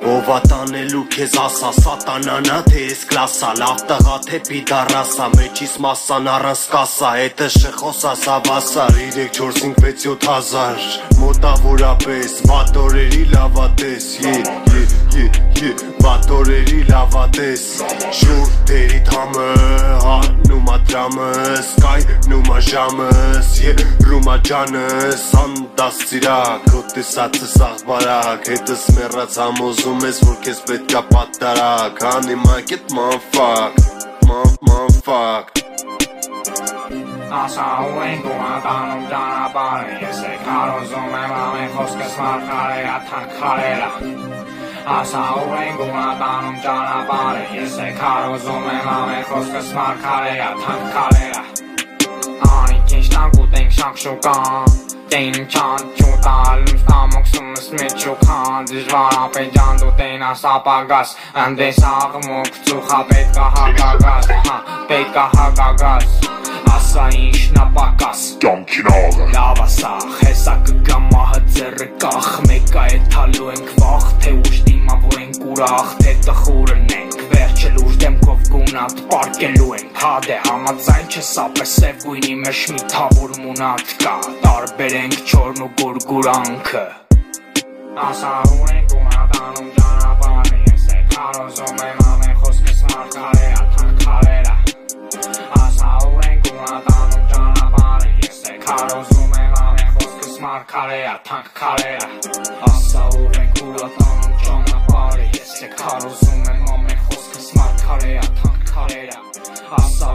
Ովատանելու քեզ ասա սատանանա թե ես կլասա լավ տղա թե պիդարասա մեջիս մասան առանց կասա հետը շխոսա սավասա 3-4-5-6-7 հազար մոտավորապես վատորերի լավատես վատորերի լավատես շուրթերի թամը հանումա դրամս կայնումա ժամս ռումա ջանս անդաս ծիրակ հոտեսացս աղբարակ հետս մեռած համոզում ես որ քեզ պետքա պատարակ Honey get motherfuck Ասա ու ենք ու ատանում ճանապարհը Ես է կարոզում եմ ամեն խոսքս մարգարերա թանքարերա Ասա ու ենք ու ատանում ճանապարհը Ես է կարոզում եմ ամեն խոսքս մարգարերա թանքարերա Անիկ ինչ տանք ուտենք շանք Տեն չան չուտալ ստամոքսումս մեջ ու քան Դժվար ապեջան դու տեն ասապագաս Անդես աղմուկ ծուխա պետքա հագագաս Պետքա հագագաս Ասա ինչ նապակաս Կյանքին աղը Լավ ասա հեսա կգամ մահը ձերը կախ Մեկա է թալու ենք վախ Թե ուշ դիմա որ ենք ուրախ Թե տխուրն ենք Վերջել ուշ դեմքով գունատ պարկելու ենք Հադե համաձայն չես ապես սև գույնի մեր շմիթավոր մունատ կա Տարբեր ենք չորն ու գուրգուրանքը Ասա ու ենք ու ատանում ճանապարհը Ես է կարոզում եմ ամեն խոսքս մարգարերա թանքարերա Ասա ու ենք ու ատանում ճանապարհը Ես է կարոզում եմ ամեն խոսքս մարգարերա թանքարերա Ասա ու ենք ու ատանում ճանապարհը Ես է կարոզում եմ ամեն խոսքս մարգարերա թանքարերա Ասա